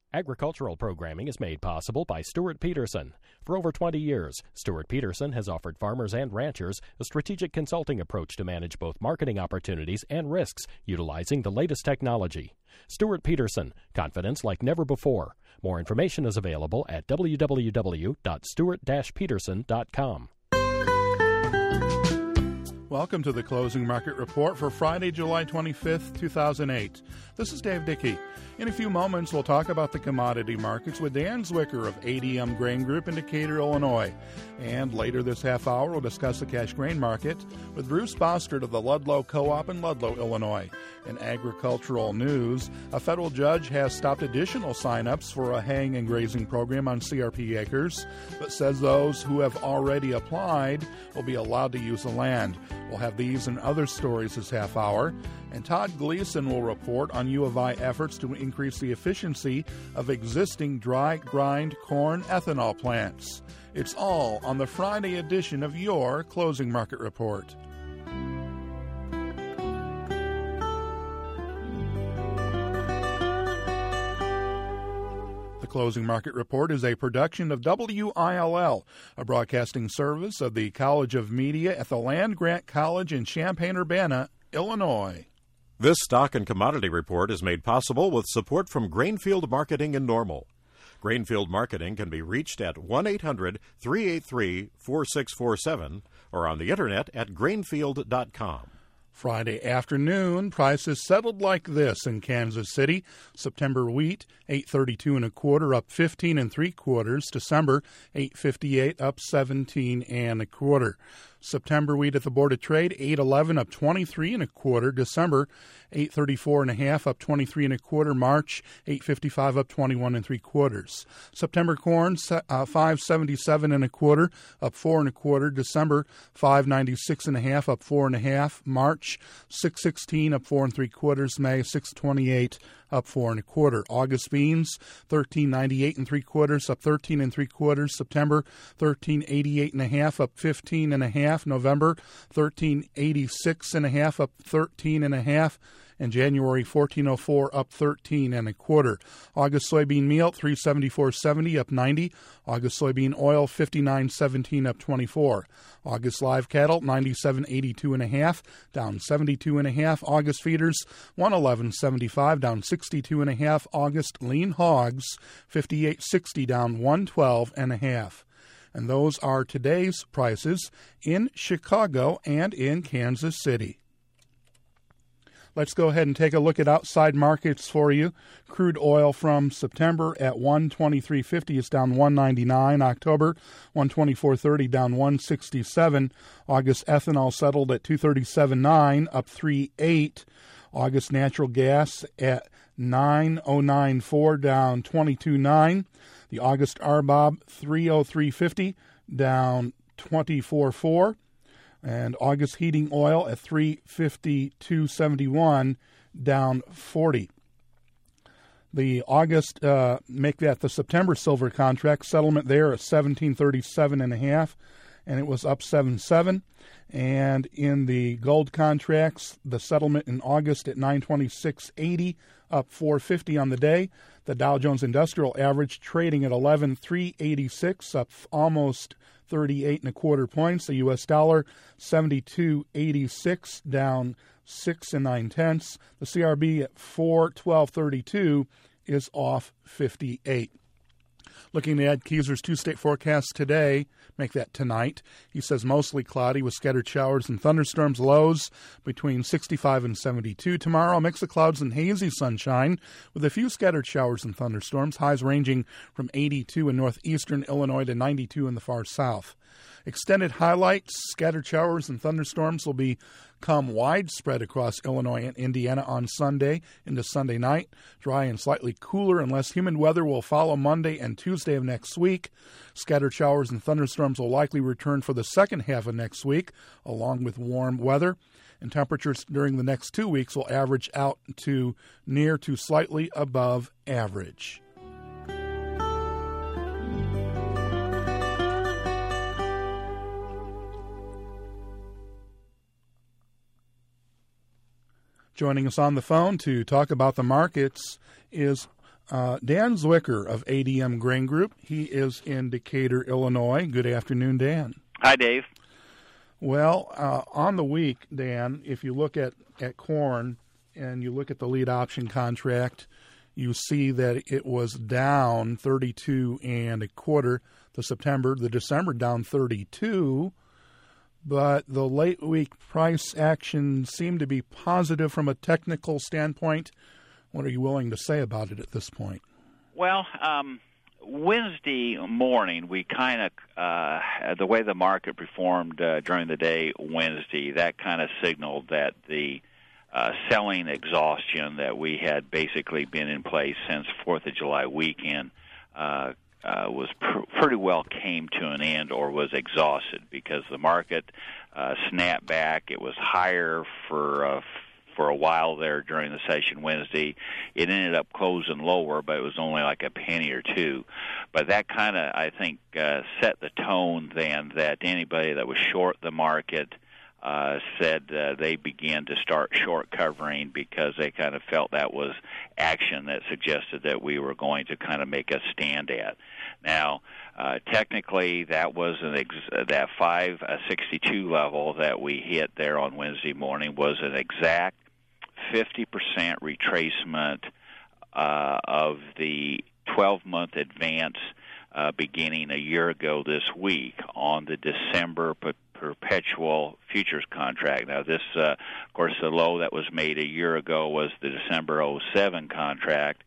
Agricultural programming is made possible by Stuart Peterson. For over 20 years, Stuart Peterson has offered farmers and ranchers a strategic consulting approach to manage both marketing opportunities and risks utilizing the latest technology. Stuart Peterson, confidence like never before. More information is available at www.stuart-peterson.com. Welcome to the Closing Market Report for Friday, July 25th, 2008. This is Dave Dickey. In a few moments, we'll talk about the commodity markets with Dan Zwicker of ADM Grain Group in Decatur, Illinois. And later this half hour, we'll discuss the cash grain market with Bruce Bostard of the Ludlow Co-op in Ludlow, Illinois. In agricultural news, a federal judge has stopped additional sign-ups for a haying and grazing program on CRP acres, but says those who have already applied will be allowed to use the land. We'll have these and other stories this half hour. And Todd Gleason will report on U of I efforts to increase the efficiency of existing dry grind corn ethanol plants. It's all on the Friday edition of your Closing Market Report. The Closing Market Report is a production of WILL, a broadcasting service of the College of Media at the Land-Grant College in Champaign-Urbana, Illinois. This stock and commodity report is made possible with support from Grainfield Marketing in Normal. Grainfield Marketing can be reached at 1-800-383-4647 or on the internet at grainfield.com. Friday afternoon, prices settled like this in Kansas City. September wheat, $8.32 1/4, up 15 3/4. December, $8.58, up 17 1/4. September wheat at the Board of Trade, $8.11, up 23 1/4. December, $8.34 1/2, up 23 1/4. March, $8.55, up 21 3/4. September corn, $5.77 1/4, up 4 1/4. December, $5.96 1/2, up 4 1/2. March, $6.16, up 4 3/4. May, $6.28, up 4 1/4. August beans, $13.98 3/4, up 13 3/4. September, $13.88 1/2, up 15 1/2. November, $13.86 1/2, up 13 1/2. And January, $14.04, up 13 1/4. August soybean meal, $374.70, up 90. August soybean oil, $59.17, up 24. August live cattle, $97.82 1/2, down 72 1/2. August feeders, $111.75, down 62 1/2. August lean hogs, $58.60, down 112 1/2. And those are today's prices in Chicago and in Kansas City. Let's go ahead and take a look at outside markets for you. Crude oil from September at $123.50 is down $1.99. October, $124.30, down $1.67. August ethanol settled at $237.9, up $3.8. August natural gas at $9.094, down $22.9. The August RBOB, $303.50, down $24.4. And August heating oil at $352.71, down 40. The August, make that the September silver contract settlement there at $17.37 1/2, and it was up 7.7. And in the gold contracts, the settlement in August at $926.80, up 4.50 on the day. The Dow Jones Industrial Average trading at 11,386, up almost 38 1/4 points. The U.S. dollar, 72.86, down 6 9/10. The CRB at 412.32 is off 58. Looking at Keyser's two-state forecast today, make that tonight. He says mostly cloudy with scattered showers and thunderstorms, lows between 65 and 72. Tomorrow, a mix of clouds and hazy sunshine with a few scattered showers and thunderstorms, highs ranging from 82 in northeastern Illinois to 92 in the far south. Extended highlights, scattered showers and thunderstorms will become widespread across Illinois and Indiana on Sunday into Sunday night. Dry and slightly cooler and less humid weather will follow Monday and Tuesday of next week. Scattered showers and thunderstorms will likely return for the second half of next week, along with warm weather. And temperatures during the next 2 weeks will average out to near to slightly above average. Joining us on the phone to talk about the markets is Dan Zwicker of ADM Grain Group. He is in Decatur, Illinois. Good afternoon, Dan. Hi, Dave. Well, on the week, Dan, if you look at corn and you look at the lead option contract, you see that it was down 32 1/4 the September. The December down 32, but the late week price action seemed to be positive from a technical standpoint. What are you willing to say about it at this point? Well, Wednesday morning, we kind of, the way the market performed during the day Wednesday, that kind of signaled that the selling exhaustion that we had basically been in place since 4th of July weekend was pretty well came to an end or was exhausted because the market snapped back. It was higher for a while there during the session Wednesday. It ended up closing lower, but it was only like a penny or two. But that kind of, I think, set the tone then that anybody that was short the market said they began to start short covering because they kind of felt that was action that suggested that we were going to kind of make a stand at. Now, technically, that was that 562 level that we hit there on Wednesday morning was an exact 50% retracement of the 12-month advance beginning a year ago this week on the December perpetual futures contract. Now, this, of course, the low that was made a year ago was the December 07 contract,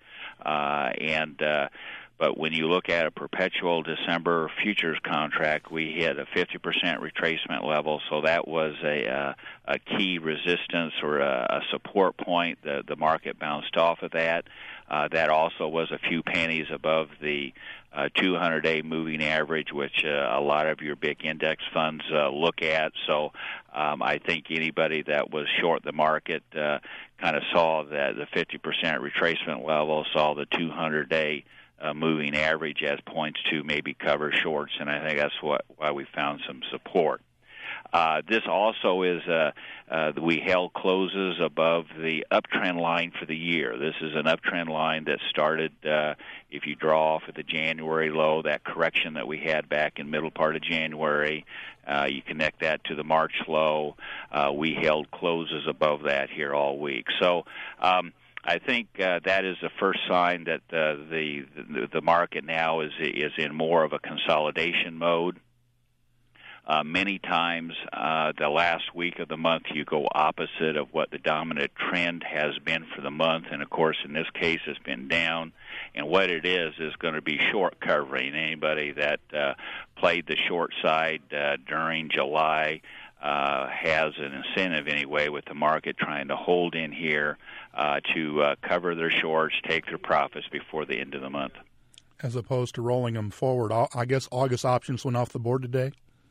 but when you look at a perpetual December futures contract, we hit a 50% retracement level, so that was a key resistance or a support point. The market bounced off of that. That also was a few pennies above the 200-day moving average, which a lot of your big index funds look at. So I think anybody that was short the market kind of saw that the 50% retracement level, saw the 200-day moving average as points to maybe cover shorts, and I think that's why we found some support. This also is we held closes above the uptrend line for the year. This is an uptrend line that started, if you draw off at the January low, that correction that we had back in middle part of January. You connect that to the March low. We held closes above that here all week. So I think that is the first sign that the market now is in more of a consolidation mode. Many times the last week of the month you go opposite of what the dominant trend has been for the month, and of course in this case it's been down, and what it is going to be short covering. Anybody that played the short side during July has an incentive anyway with the market trying to hold in here to cover their shorts, take their profits before the end of the month. As opposed to rolling them forward. I guess August options went off the board today?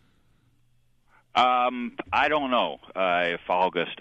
I don't know if August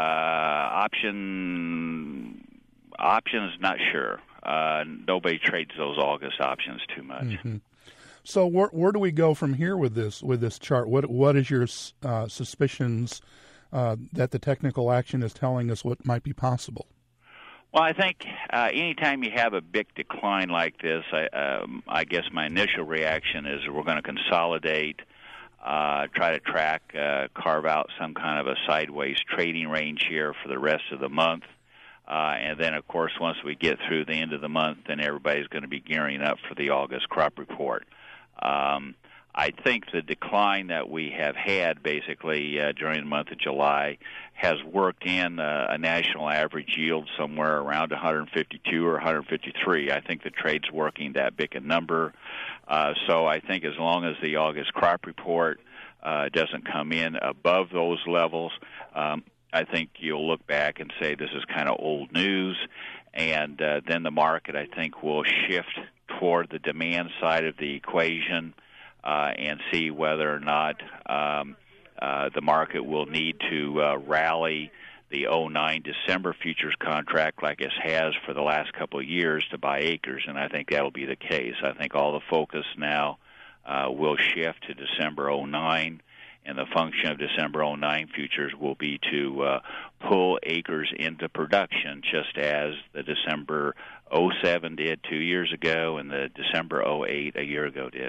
options, not sure. Nobody trades those August options too much. Mm-hmm. So where do we go from here with this chart? What is your suspicions that the technical action is telling us what might be possible? Well, I think anytime you have a big decline like this, I guess my initial reaction is we're going to consolidate, try to track, carve out some kind of a sideways trading range here for the rest of the month. And then, of course, once we get through the end of the month, then everybody's going to be gearing up for the August crop report. I think the decline that we have had basically during the month of July has worked in a national average yield somewhere around 152 or 153. I think the trade's working that big a number. So I think as long as the August crop report doesn't come in above those levels, I think you'll look back and say this is kind of old news, and then the market, I think, will shift toward the demand side of the equation and see whether or not the market will need to rally the 09 December futures contract like it has for the last couple of years to buy acres, and I think that will be the case. I think all the focus now will shift to December 09, and the function of December 09 futures will be to pull acres into production, just as the December '07 did 2 years ago, and the December '08 a year ago did.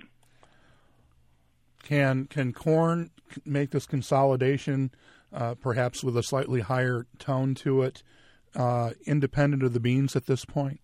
Can corn make this consolidation, perhaps with a slightly higher tone to it, independent of the beans at this point?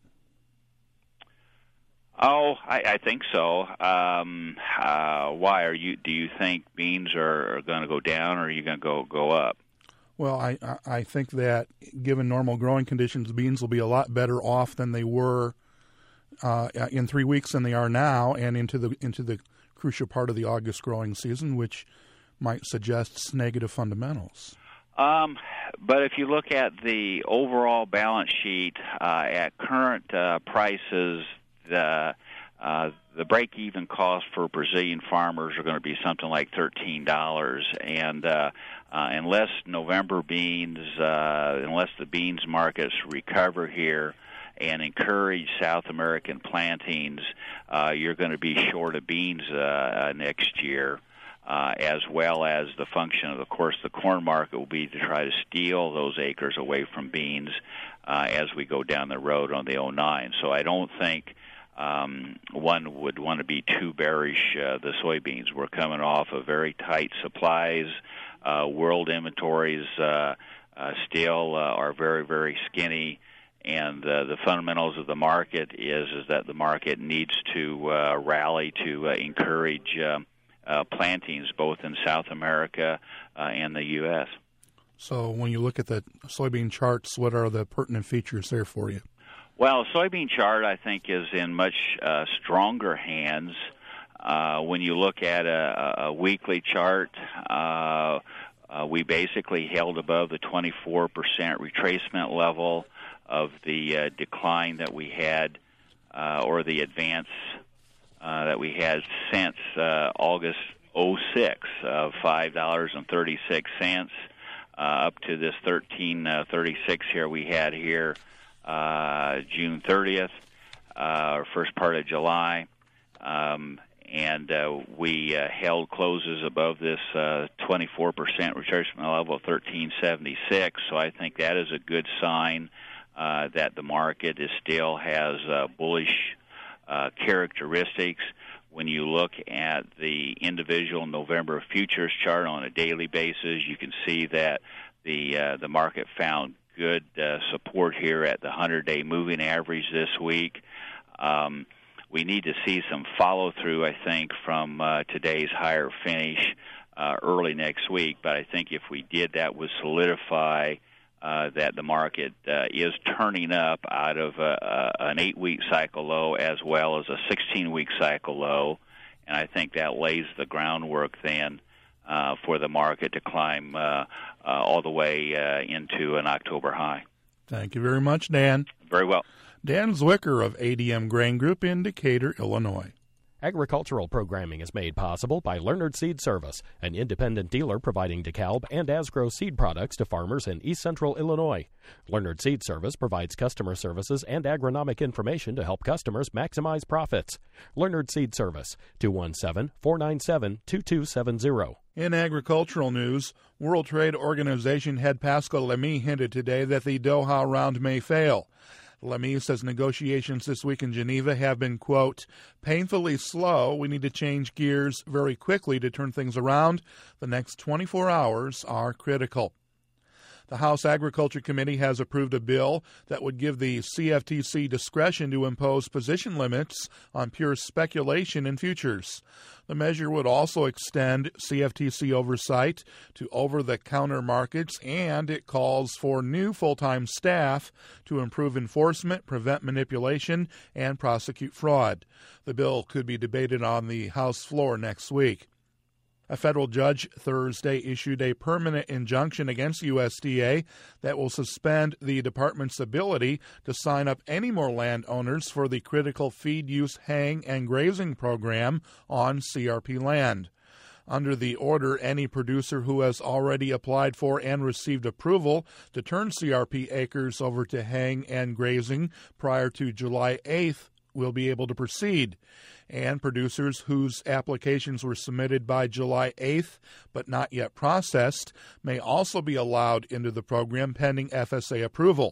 Oh, I think so. Why do you think beans are going to go down, or are you going to go up? Well, I think that given normal growing conditions, beans will be a lot better off than they were in 3 weeks than they are now, and into the crucial part of the August growing season, which might suggest negative fundamentals. But if you look at the overall balance sheet at current prices, the break-even cost for Brazilian farmers are going to be something like $13, and unless November beans, unless the beans markets recover here and encourage South American plantings, you're going to be short of beans next year, as well as the function of course, the corn market will be to try to steal those acres away from beans as we go down the road on the '09. So I don't think one would want to be too bearish the soybeans. We're coming off of very tight supplies. World inventories still are very, very skinny. And the fundamentals of the market is that the market needs to rally to encourage plantings both in South America and the U.S. So when you look at the soybean charts, what are the pertinent features there for you? Well, soybean chart, I think, is in much stronger hands. When you look at a weekly chart, we basically held above the 24% retracement level of the decline that we had, or the advance that we had since August '06 of $5.36 up to this $13.36 here we had here June 30th, first part of July. And we held closes above this 24% retracement level of 1376. So I think that is a good sign that the market still has bullish characteristics. When you look at the individual November futures chart on a daily basis, you can see that the market found good support here at the 100-day moving average this week. We need to see some follow-through, I think, from today's higher finish early next week. But I think if we did, that would solidify that the market is turning up out of an 8-week cycle low as well as a 16-week cycle low. And I think that lays the groundwork then for the market to climb all the way into an October high. Thank you very much, Dan. Very well. Dan Zwicker of ADM Grain Group in Decatur, Illinois. Agricultural programming is made possible by Leonard Seed Service, an independent dealer providing DeKalb and Asgrow seed products to farmers in East Central Illinois. Leonard Seed Service provides customer services and agronomic information to help customers maximize profits. Leonard Seed Service, 217-497-2270. In agricultural news, World Trade Organization head Pascal Lamy hinted today that the Doha round may fail. Lamy says negotiations this week in Geneva have been, quote, painfully slow. We need to change gears very quickly to turn things around. The next 24 hours are critical. The House Agriculture Committee has approved a bill that would give the CFTC discretion to impose position limits on pure speculation in futures. The measure would also extend CFTC oversight to over-the-counter markets, and it calls for new full-time staff to improve enforcement, prevent manipulation, and prosecute fraud. The bill could be debated on the House floor next week. A federal judge Thursday issued a permanent injunction against USDA that will suspend the department's ability to sign up any more landowners for the critical feed use, hang, and grazing program on CRP land. Under the order, any producer who has already applied for and received approval to turn CRP acres over to hang and grazing prior to July 8th will be able to proceed. And producers whose applications were submitted by July 8th but not yet processed may also be allowed into the program pending FSA approval.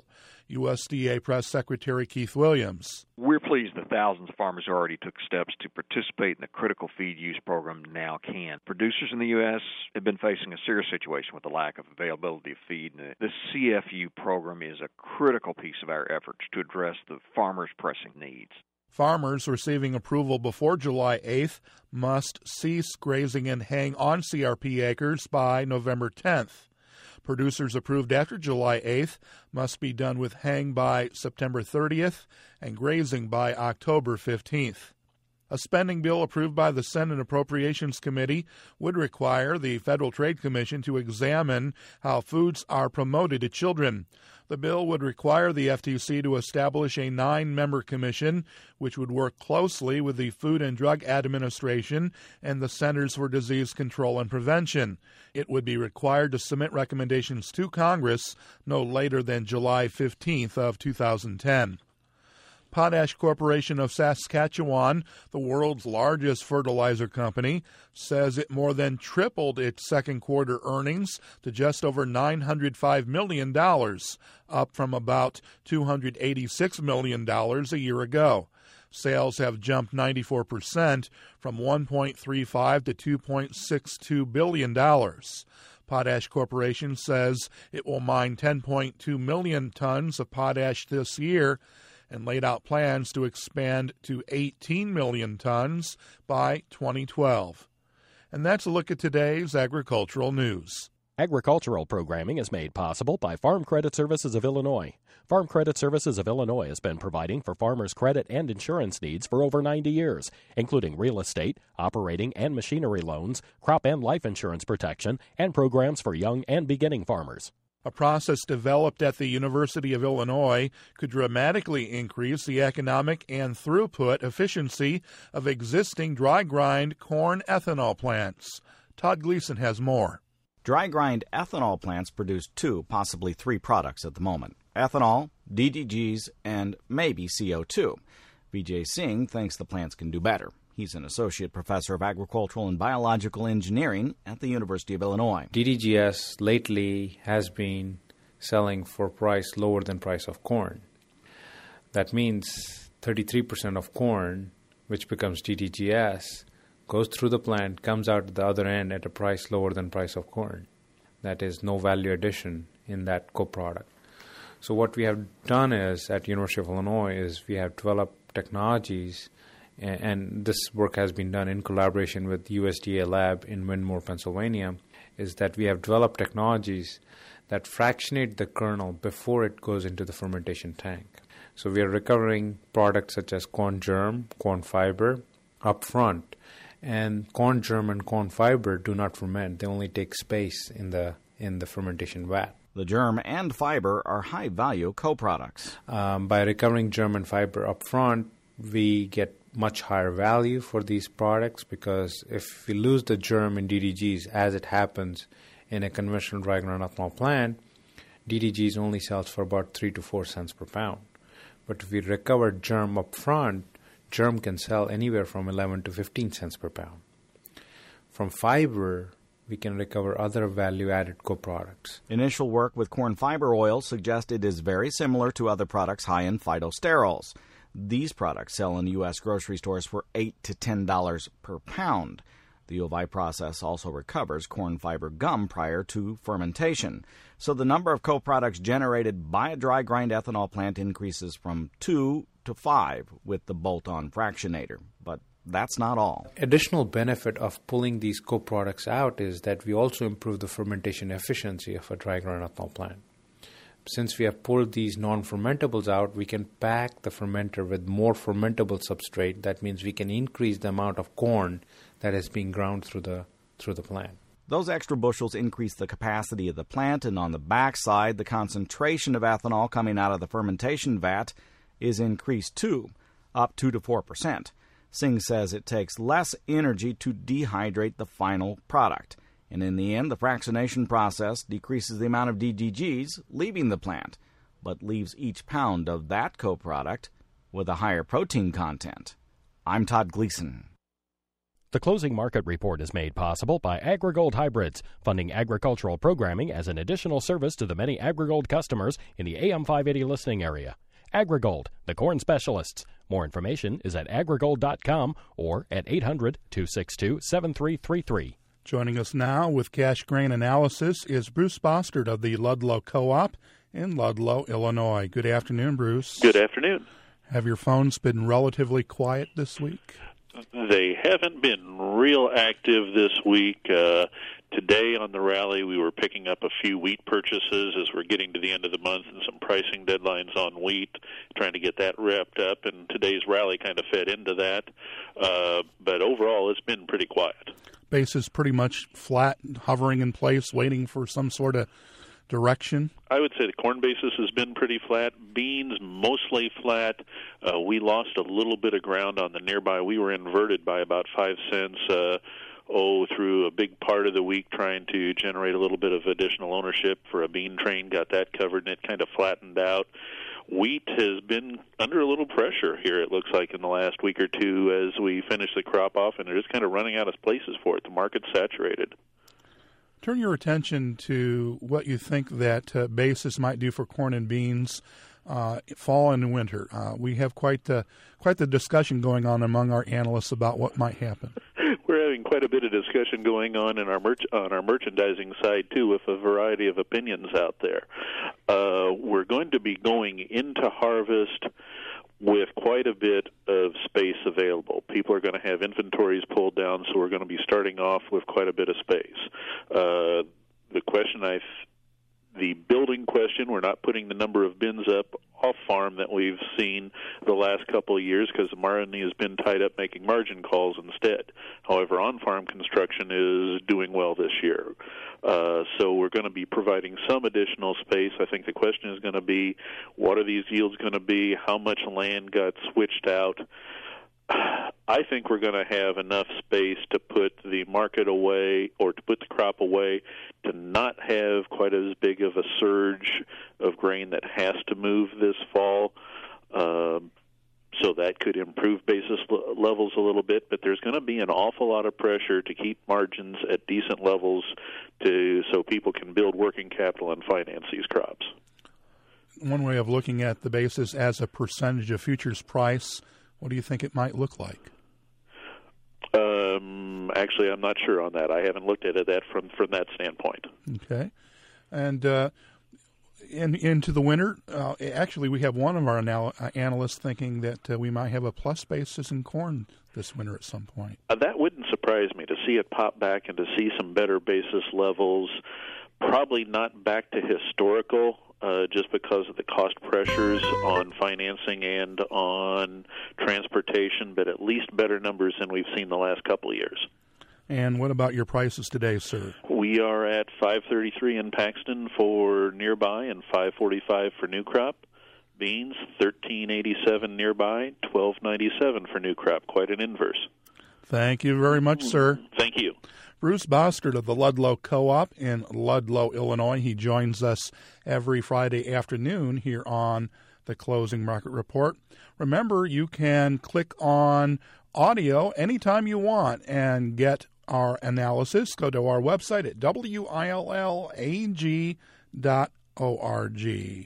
USDA Press Secretary Keith Williams. We're pleased that thousands of farmers already took steps to participate in the critical feed use program Now Can. Producers in the U.S. have been facing a serious situation with the lack of availability of feed, and the CFU program is a critical piece of our efforts to address the farmers' pressing needs. Farmers receiving approval before July 8th must cease grazing and haying on CRP acres by November 10th. Producers approved after July 8th must be done with haying by September 30th and grazing by October 15th. A spending bill approved by the Senate Appropriations Committee would require the Federal Trade Commission to examine how foods are promoted to children. The bill would require the FTC to establish a 9-member commission, which would work closely with the Food and Drug Administration and the Centers for Disease Control and Prevention. It would be required to submit recommendations to Congress no later than July 15th of 2010. Potash Corporation of Saskatchewan, the world's largest fertilizer company, says it more than tripled its second quarter earnings to just over $905 million, up from about $286 million a year ago. Sales have jumped 94% from $1.35 to $2.62 billion. Potash Corporation says it will mine 10.2 million tons of potash this year and laid out plans to expand to 18 million tons by 2012. And that's a look at today's agricultural news. Agricultural programming is made possible by Farm Credit Services of Illinois. Farm Credit Services of Illinois has been providing for farmers' credit and insurance needs for over 90 years, including real estate, operating and machinery loans, crop and life insurance protection, and programs for young and beginning farmers. A process developed at the University of Illinois could dramatically increase the economic and throughput efficiency of existing dry grind corn ethanol plants. Todd Gleason has more. Dry grind ethanol plants produce 2, possibly 3 products at the moment: ethanol, DDGs, and maybe CO2. Vijay Singh thinks the plants can do better. He's an associate professor of agricultural and biological engineering at the University of Illinois. DDGS lately has been selling for price lower than price of corn. That means 33% of corn, which becomes DDGS, goes through the plant, comes out at the other end at a price lower than price of corn. That is no value addition in that co-product. So what we have done is, at University of Illinois, is we have developed technologies, and this work has been done in collaboration with USDA lab in Windmore, Pennsylvania, is that we have developed technologies that fractionate the kernel before it goes into the fermentation tank. So we are recovering products such as corn germ, corn fiber up front, and corn germ and corn fiber do not ferment. They only take space in the fermentation vat. The germ and fiber are high-value co-products. By recovering germ and fiber up front, we get much higher value for these products, because if we lose the germ in DDGs, as it happens in a conventional dry grind ethanol plant, DDGs only sells for about 3 to 4 cents per pound. But if we recover germ up front, germ can sell anywhere from 11 to 15 cents per pound. From fiber, we can recover other value-added co-products. Initial work with corn fiber oil suggests it is very similar to other products high in phytosterols. These products sell in U.S. grocery stores for $8 to $10 per pound. The OVI process also recovers corn fiber gum prior to fermentation. So the number of co-products generated by a dry grind ethanol plant increases from 2 to 5 with the bolt-on fractionator. But that's not all. Additional benefit of pulling these co-products out is that we also improve the fermentation efficiency of a dry grind ethanol plant. Since we have pulled these non-fermentables out, we can pack the fermenter with more fermentable substrate. That means we can increase the amount of corn that is being ground through the plant. Those extra bushels increase the capacity of the plant, and on the backside, the concentration of ethanol coming out of the fermentation vat is increased too, up 2 to 4%. Singh says it takes less energy to dehydrate the final product. And in the end, the fractionation process decreases the amount of DDGs leaving the plant, but leaves each pound of that co-product with a higher protein content. I'm Todd Gleason. The closing market report is made possible by AgriGold Hybrids, funding agricultural programming as an additional service to the many AgriGold customers in the AM 580 listening area. AgriGold, the corn specialists. More information is at agrigold.com or at 800-262-7333. Joining us now with cash grain analysis is Bruce Bostard of the Ludlow Co-op in Ludlow, Illinois. Good afternoon, Bruce. Good afternoon. Have your phones been relatively quiet this week? They haven't been real active this week. Today on the rally, we were picking up a few wheat purchases as we're getting to the end of the month and some pricing deadlines on wheat, trying to get that wrapped up, and today's rally kind of fed into that. But overall, it's been pretty quiet. Base is pretty much flat, hovering in place, waiting for some sort of direction? I would say the corn basis has been pretty flat. Beans, mostly flat. We lost a little bit of ground on the nearby. We were inverted by about 5 cents through a big part of the week trying to generate a little bit of additional ownership for a bean train. Got that covered, and it kind of flattened out. Wheat has been under a little pressure here, it looks like, in the last week or two as we finish the crop off, and they're just kind of running out of places for it. The market's saturated. Turn your attention to what you think that basis might do for corn and beans fall and winter. We have quite the discussion going on among our analysts about what might happen. We're having quite a bit of discussion going on in our merchandising side, too, with a variety of opinions out there. We're going to be going into harvest with quite a bit of space available. People are going to have inventories pulled down, so we're going to be starting off with quite a bit of space. The building question, we're not putting the number of bins up off farm that we've seen the last couple of years because the money has been tied up making margin calls instead. However, on-farm construction is doing well this year. So we're going to be providing some additional space. I think the question is going to be, what are these yields going to be? How much land got switched out? I think we're going to have enough space to put the market away or to put the crop away to not have quite as big of a surge of grain that has to move this fall. So that could improve basis levels a little bit, but there's going to be an awful lot of pressure to keep margins at decent levels so people can build working capital and finance these crops. One way of looking at the basis as a percentage of futures price, what do you think it might look like? Actually, I'm not sure on that. I haven't looked at it from that standpoint. Okay. And into the winter, actually, we have one of our analysts thinking that we might have a plus basis in corn this winter at some point. That wouldn't surprise me to see it pop back and to see some better basis levels. Probably not back to historical, just because of the cost pressures on financing and on transportation, but at least better numbers than we've seen the last couple of years. And what about your prices today, sir? We are at $5.33 in Paxton for nearby and $5.45 for new crop. Beans, $13.87 nearby, $12.97 for new crop. Quite an inverse. Thank you very much, sir. Thank you. Bruce Bostard of the Ludlow Co-op in Ludlow, Illinois. He joins us every Friday afternoon here on the Closing Market Report. Remember, you can click on audio anytime you want and get our analysis. Go to our website at willag.org.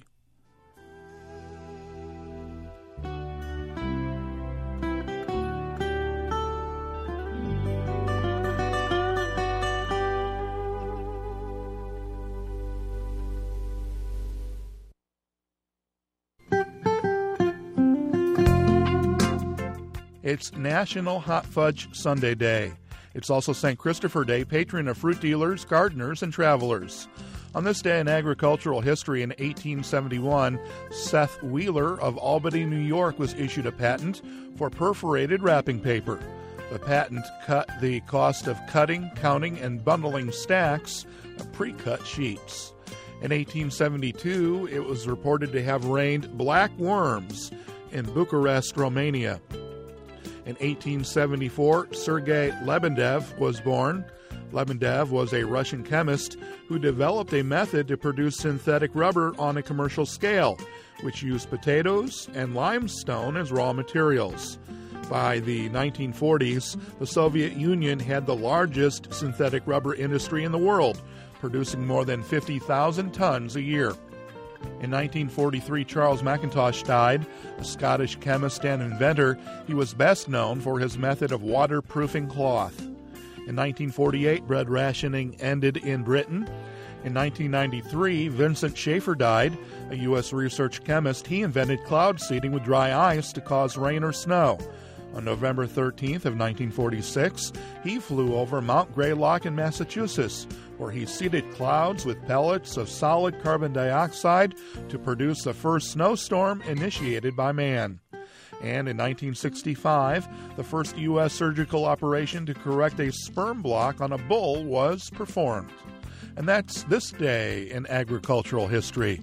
It's National Hot Fudge Sundae Day. It's also St. Christopher Day, patron of fruit dealers, gardeners, and travelers. On this day in agricultural history in 1871, Seth Wheeler of Albany, New York, was issued a patent for perforated wrapping paper. The patent cut the cost of cutting, counting, and bundling stacks of pre-cut sheets. In 1872, it was reported to have rained black worms in Bucharest, Romania. In 1874, Sergei Lebedev was born. Lebedev was a Russian chemist who developed a method to produce synthetic rubber on a commercial scale, which used potatoes and limestone as raw materials. By the 1940s, the Soviet Union had the largest synthetic rubber industry in the world, producing more than 50,000 tons a year. In 1943, Charles McIntosh died, a Scottish chemist and inventor. He was best known for his method of waterproofing cloth. In 1948, bread rationing ended in Britain. In 1993, Vincent Schaefer died, a U.S. research chemist. He invented cloud seeding with dry ice to cause rain or snow. On November 13th of 1946, he flew over Mount Greylock in Massachusetts, where he seeded clouds with pellets of solid carbon dioxide to produce the first snowstorm initiated by man. And in 1965, the first U.S. surgical operation to correct a sperm block on a bull was performed. And that's this day in agricultural history.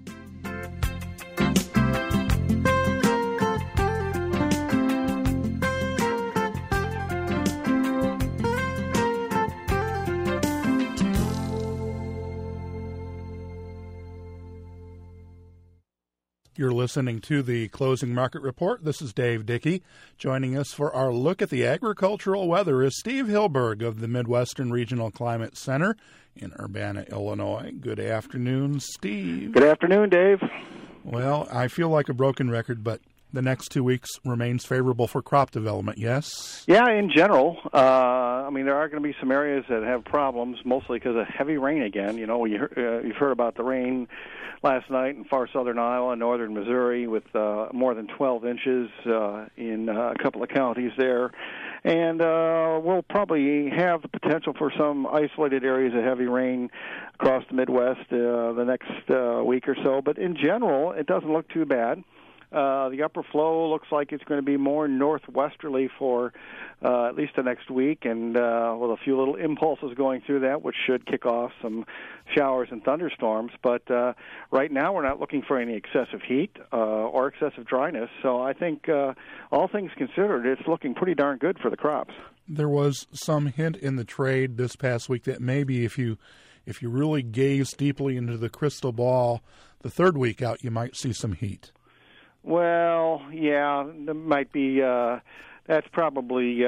You're listening to the Closing Market Report. This is Dave Dickey. Joining us for our look at the agricultural weather is Steve Hilberg of the Midwestern Regional Climate Center in Urbana, Illinois. Good afternoon, Steve. Good afternoon, Dave. Well, I feel like a broken record, but the next 2 weeks remains favorable for crop development, yes? Yeah, in general. There are going to be some areas that have problems, mostly because of heavy rain again. You know, you've heard about the rain last night in far southern Iowa and northern Missouri with more than 12 inches in a couple of counties there. And we'll probably have the potential for some isolated areas of heavy rain across the Midwest the next week or so. But in general, it doesn't look too bad. The upper flow looks like it's going to be more northwesterly for at least the next week, and with a few little impulses going through that, which should kick off some showers and thunderstorms. But right now we're not looking for any excessive heat or excessive dryness, so I think all things considered, it's looking pretty darn good for the crops. There was some hint in the trade this past week that maybe if you really gaze deeply into the crystal ball, the third week out you might see some heat. Well, yeah, there might be. That's probably.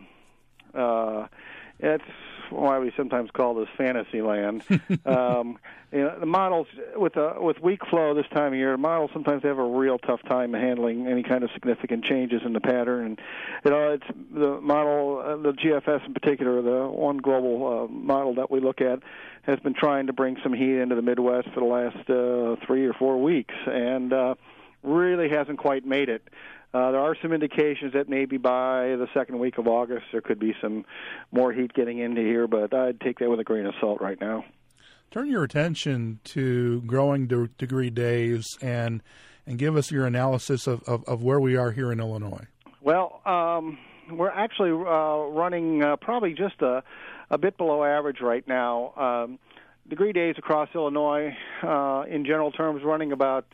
That's why we sometimes call this fantasy land. The models with weak flow this time of year, the models sometimes have a real tough time handling any kind of significant changes in the pattern. And it's the model, the GFS in particular, the one global model that we look at, has been trying to bring some heat into the Midwest for the last 3 or 4 weeks, and really hasn't quite made it. There are some indications that maybe by the second week of August there could be some more heat getting into here, but I'd take that with a grain of salt right now. Turn your attention to growing degree days and give us your analysis of where we are here in Illinois. Well, we're actually running probably just a bit below average right now. Degree days across Illinois, in general terms, running about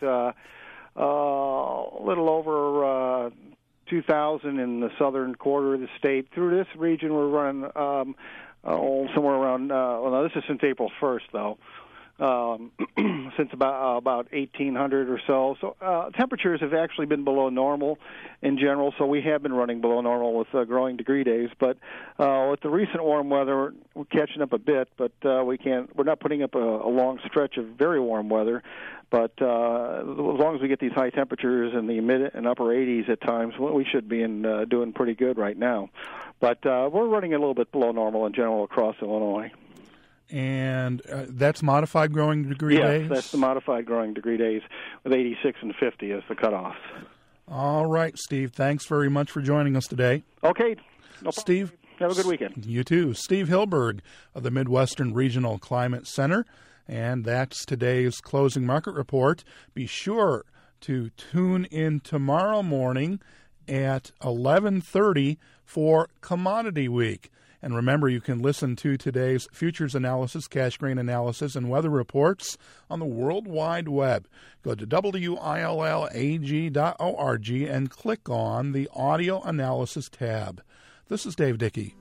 a little over 2,000 in the southern quarter of the state. Through this region, we're running somewhere around, this is since April 1st, though, since about 1,800 or so. So temperatures have actually been below normal in general, so we have been running below normal with growing degree days. But with the recent warm weather, we're catching up a bit, but we're not putting up a long stretch of very warm weather. But as long as we get these high temperatures in the mid and upper 80s at times, we should be doing pretty good right now. But we're running a little bit below normal in general across Illinois. And that's modified growing degree days? Yes, that's the modified growing degree days with 86 and 50 as the cutoffs. All right, Steve. Thanks very much for joining us today. Okay. No problem. Steve, have a good weekend. You too. Steve Hilberg of the Midwestern Regional Climate Center. And that's today's Closing Market Report. Be sure to tune in tomorrow morning at 11:30 for Commodity Week. And remember, you can listen to today's futures analysis, cash grain analysis, and weather reports on the World Wide Web. Go to WILLAG.org and click on the Audio Analysis tab. This is Dave Dickey.